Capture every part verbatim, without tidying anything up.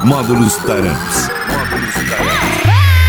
Módulos Taramps. Módulos Taramps.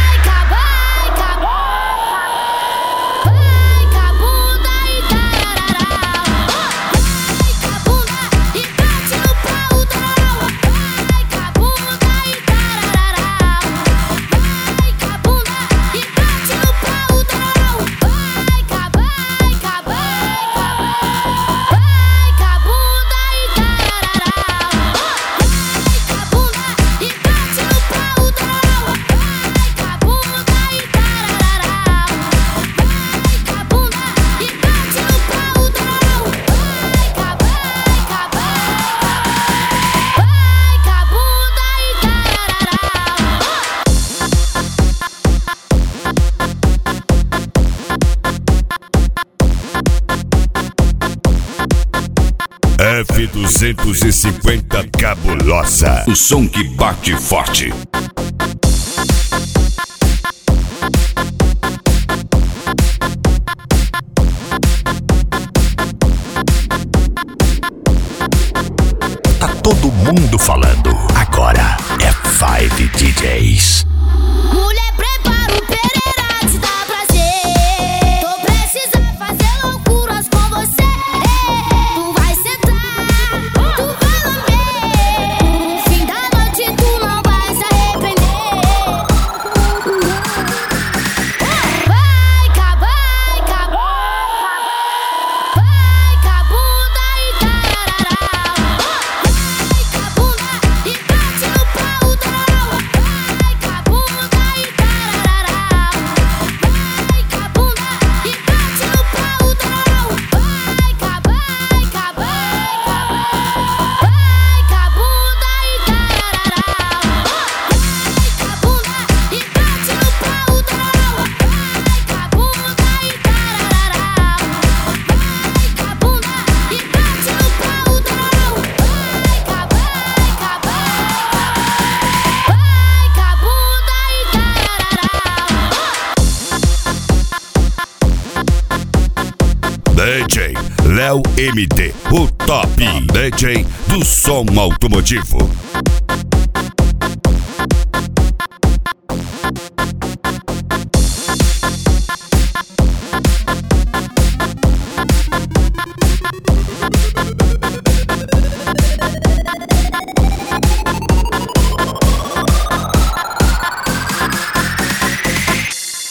F duzentos e cinquenta Cabulosa, o som que bate forte. Tá todo mundo falando. Agora é Five D Js. Mulher, prepara o Pereira, te dá prazer. Tô precisando fazer loucuras com você. Tu vai sentar, tu vai lamber. No fim da noite tu não vai se arrepender. Vai, vai, acabou. Vai, cabunda e tarará. Vai, cabunda e bate no pau, tarará. Vai, cabunda e tarará. Vai, cabunda e bate no pau, tarará. Vai, cabunda, vai, cabunda e tarará. Vai, cabunda e bate no pau, tarará. Vai, cabunda e tarará. Vai, cabunda e bate no pau, tarará. Vai, cabunda, vai, cabunda e tarará. D J Léo M D, o top D J do som automotivo.